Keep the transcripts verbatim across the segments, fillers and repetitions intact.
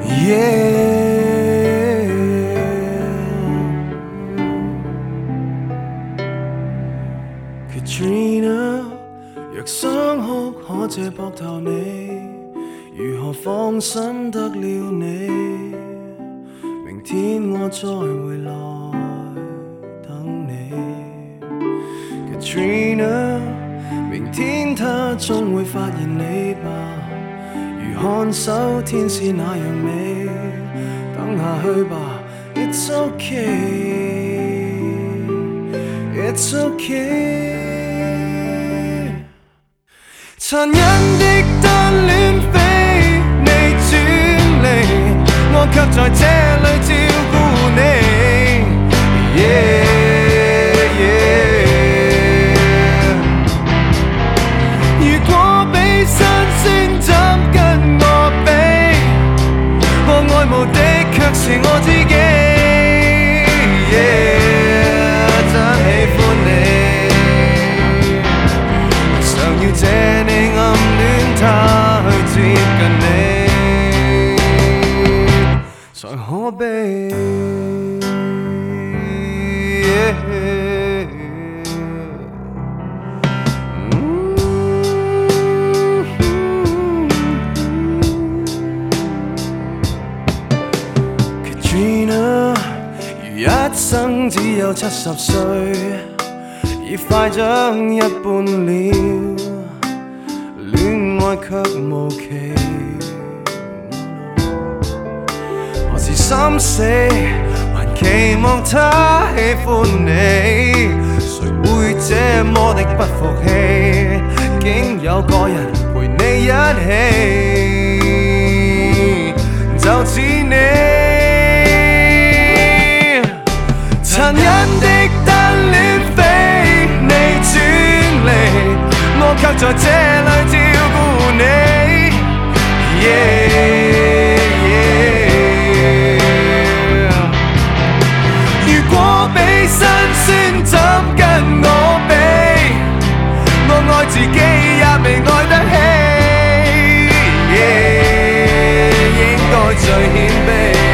Yeah. Katrina， 若想哭，可借膊頭你，如何放心得了你？明天我再回來等你。Katrina， 明天他終會發現你吧，如看守天使那樣美，等下去吧 ，It's okay，It's okay。殘忍的單戀非你專利，我卻在這裏照顧你。Yeah, yeah. 如果比新鮮怎跟我比？我愛慕的卻是我自己。Yeah, 真喜歡你，常要借你暗戀他去接近你，才可悲。Katrina， 如一生只有七十歲，已快將一半了，戀愛卻無期。何時心死，還期望他喜歡你，誰會這麼的不服氣？竟有個人陪你一起，就似你。殘忍的單戀非你專利，我卻在這裏照顧你。Yeah, yeah. 如果比辛酸怎跟我比？我愛自己也未愛得起。Yeah, 應該最謙卑。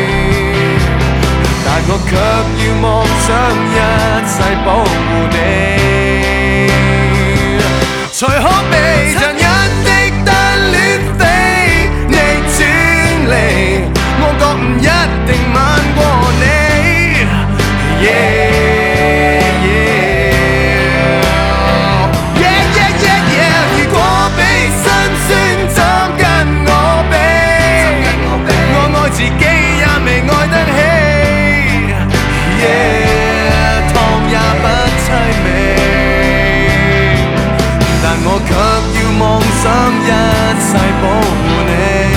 但我卻要妄想一世保護你，才可被殘忍的單戀非你專利，我覺唔一定慢過你。Yeah, yeah, yeah, yeah, yeah, yeah. 如果比辛酸怎跟我比？我愛自己也未愛得起。Yeah， 糖也不悽美，但我卻要妄想一世保護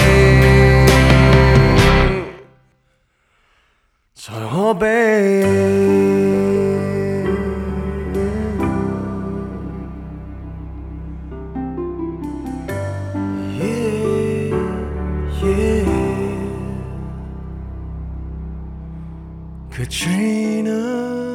你，才可悲。Yeah, yeah. Katrina。